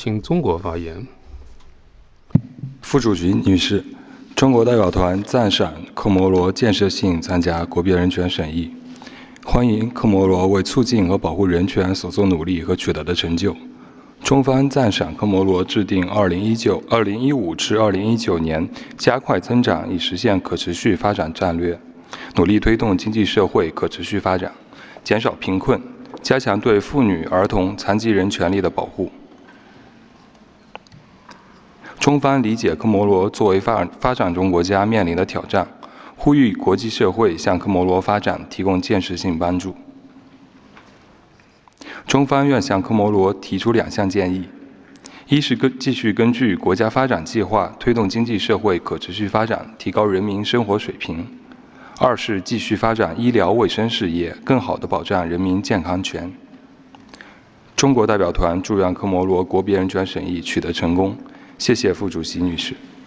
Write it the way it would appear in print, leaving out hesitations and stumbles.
请中国发言。 副主席女士，中国代表团赞赏科摩罗建设性参加国别人权审议，欢迎科摩罗为促进和保护人权所做努力和取得的成就。中方赞赏科摩罗制定2015至2019年加快增长以实现可持续发展战略，努力推动经济社会可持续发展，减少贫困，加强对妇女、儿童、残疾人权利的保护。中方理解科摩罗作为发展中国家面临的挑战，呼吁国际社会向科摩罗发展提供建设性帮助。中方愿向科摩罗提出2项建议：一是继续根据国家发展计划推动经济社会可持续发展，提高人民生活水平；二是继续发展医疗卫生事业，更好地保障人民健康权。中国代表团祝愿科摩罗国别人权审议取得成功。谢谢副主席女士。